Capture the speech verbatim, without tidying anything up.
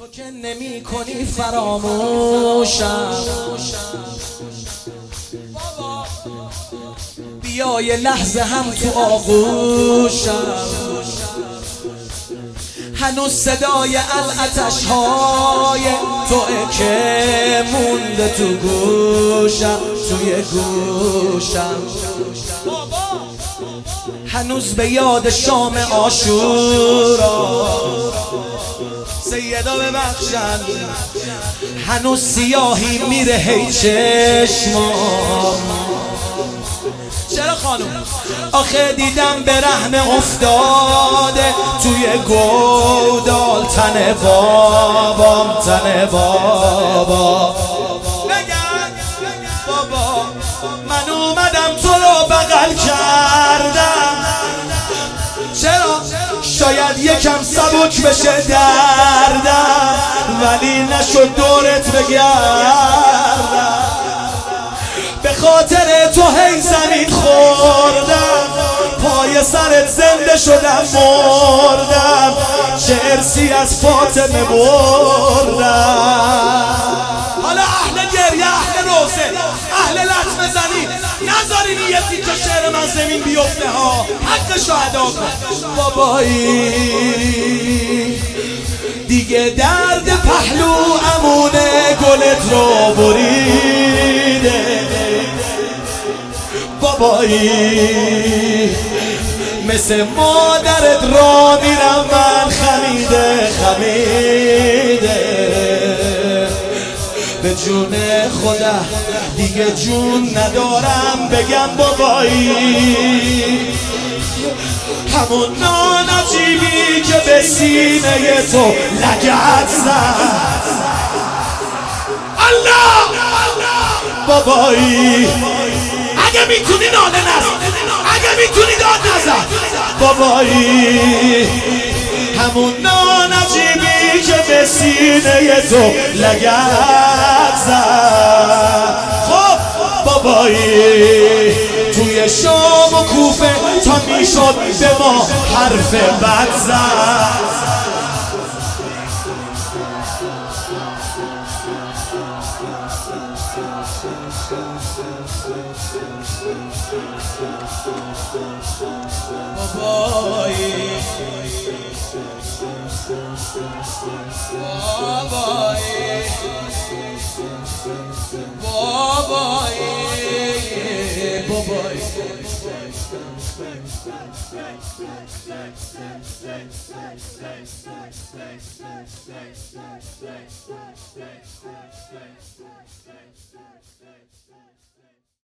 تو که نمی کنی فراموشم، بیا یه لحظه هم تو آغوشم، هنوز صدای العطش های توئه که مونده تو گوشم، توی گوشم، هنوز به یاد شام عاشورا سیدا ببخشن، هنوز سیاهی میره هی چشمام. چرا خانم؟ آخه دیدم به رحم افتاده توی گودال تن بابام، تن بابا. بگن بابا من اومدم تو رو بغل کردم، چرا؟ شاید یکم سبک بشه دردم، ولی نشد دورت بگردم. به خاطر تو هی زمین خوردم، پای سرت زنده شدم مردم، چه ارسی از فاطمه بردم. حالا اهل گریه، اهل روزه، اهل لطمه زنی، نذارین یه تیکه شعر من زمین بیفته ها، حقشو ادا کن. بابایی دیگه درد پهلو امونه گلت رو بریده، بابایی مثل مادرت را میرم من خمیده خمیده. به جون خدا دیگه جون ندارم بگم بابایی، همون نانجیبی که به سینه تو لگد زد. الله بابایی اگه میتونی ناله نزن، اگه میتونی داد نزن بابایی، همون نانجیبی که به سینه تو لگد زد. خب بابایی توی شام و کوفه تا میشد به ما حرف بد زد. بابایی بابایی بابایی بابایی